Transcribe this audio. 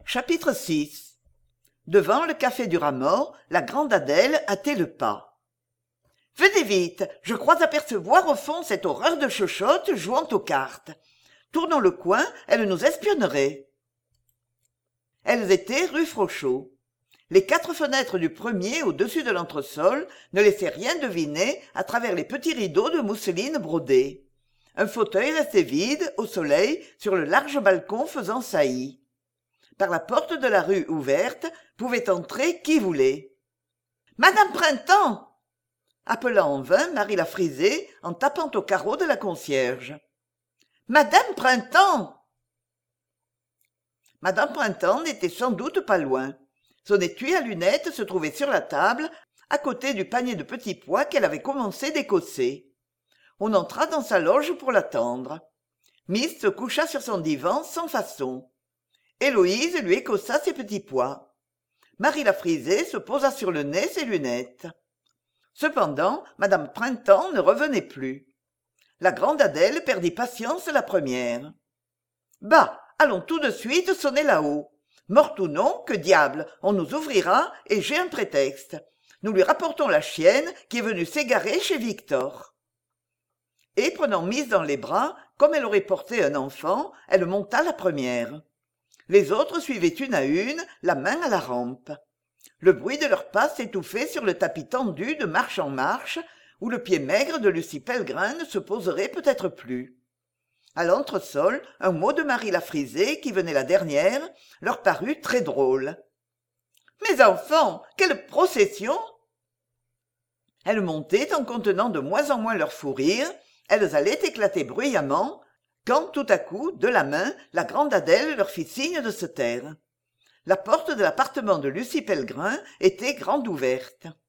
Chapitre 6. Devant le café du Rat-Mort, la grande Adèle hâtait le pas. « Venez vite, je crois apercevoir au fond cette horreur de chochotte jouant aux cartes. Tournons le coin, elle nous espionnerait. » Elles étaient rue Frochot. Les 4 fenêtres du premier au-dessus de l'entresol ne laissaient rien deviner à travers les petits rideaux de mousseline brodée. Un fauteuil restait vide, au soleil, sur le large balcon faisant saillie. Par la porte de la rue ouverte pouvait entrer qui voulait. « Madame Printemps !» appela en vain Marie la Frisée en tapant au carreau de la concierge. « Madame Printemps !» Madame Printemps n'était sans doute pas loin. Son étui à lunettes se trouvait sur la table, à côté du panier de petits pois qu'elle avait commencé d'écosser. On entra dans sa loge pour l'attendre. Miss se coucha sur son divan sans façon. Héloïse lui écossa ses petits pois. Marie la Frisée se posa sur le nez ses lunettes. Cependant, Madame Printemps ne revenait plus. La grande Adèle perdit patience la première. « Bah, allons tout de suite sonner là-haut. Morte ou non, que diable, on nous ouvrira et j'ai un prétexte. Nous lui rapportons la chienne qui est venue s'égarer chez Victor. » Et prenant Miss dans les bras, comme elle aurait porté un enfant, elle monta la première. Les autres suivaient une à une, la main à la rampe. Le bruit de leurs pas s'étouffait sur le tapis tendu de marche en marche, où le pied maigre de Lucie Pellegrin ne se poserait peut-être plus. À l'entresol, un mot de Marie la Frisée, qui venait la dernière, leur parut très drôle. « Mes enfants, quelle procession !» Elles montaient en contenant de moins en moins leur fou rire, elles allaient éclater bruyamment, quand tout à coup, de la main, la grande Adèle leur fit signe de se taire. La porte de l'appartement de Lucie Pellegrin était grande ouverte.